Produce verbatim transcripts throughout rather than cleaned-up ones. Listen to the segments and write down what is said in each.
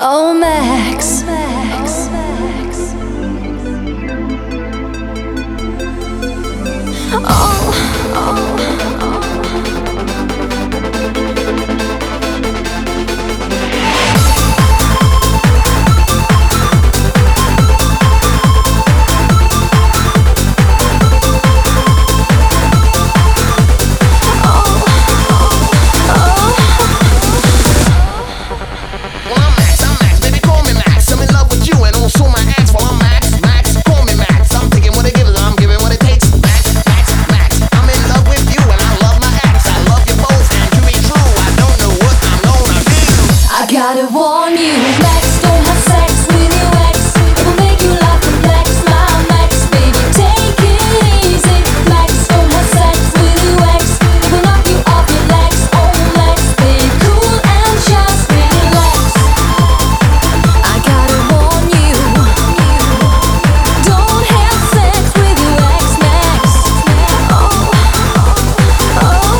Oh, Max. Max. Oh, oh, gotta warn you, Max, don't have sex with your ex. It will make you laugh and flex. Smile, Max, baby, take it easy. Max, don't have sex with your ex. It will knock you off your legs. Oh, Max, stay cool and just relax. I gotta warn you, don't have sex with your ex, Max. Oh, oh, oh.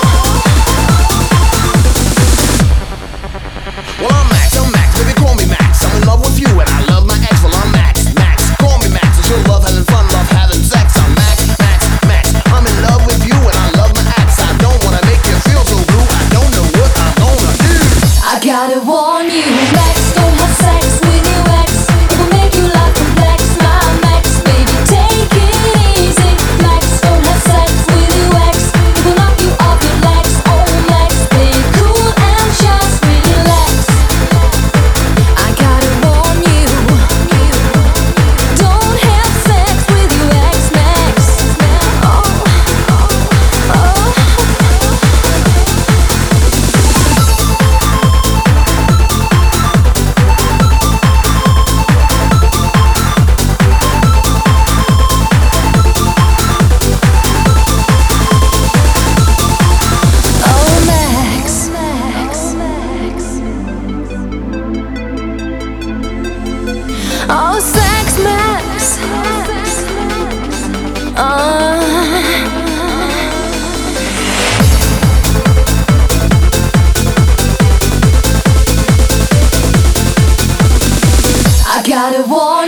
Well, I'm Max, I'm Max, baby, call me Max. I'm in love with you and I love my ex. Well, I'm Max, Max, call me Max. It's your love, having fun, love, having sex. I'm Max, Max, Max. I'm in love with you and I love my ex. I don't wanna make you feel so blue. I don't know what I'm gonna do. I gotta warn you, Max, don't have sex with your ex. It will make you laugh and flex. Smile, Max, baby, take it easy. Max, don't have sex with your ex. It will knock you off your legs. Oh, Max, stay cool and just relax. I gotta warn you, don't have sex with your ex, Max. Oh, oh, oh. Oh, Max. Oh, sex, Max. Uh. I gotta warn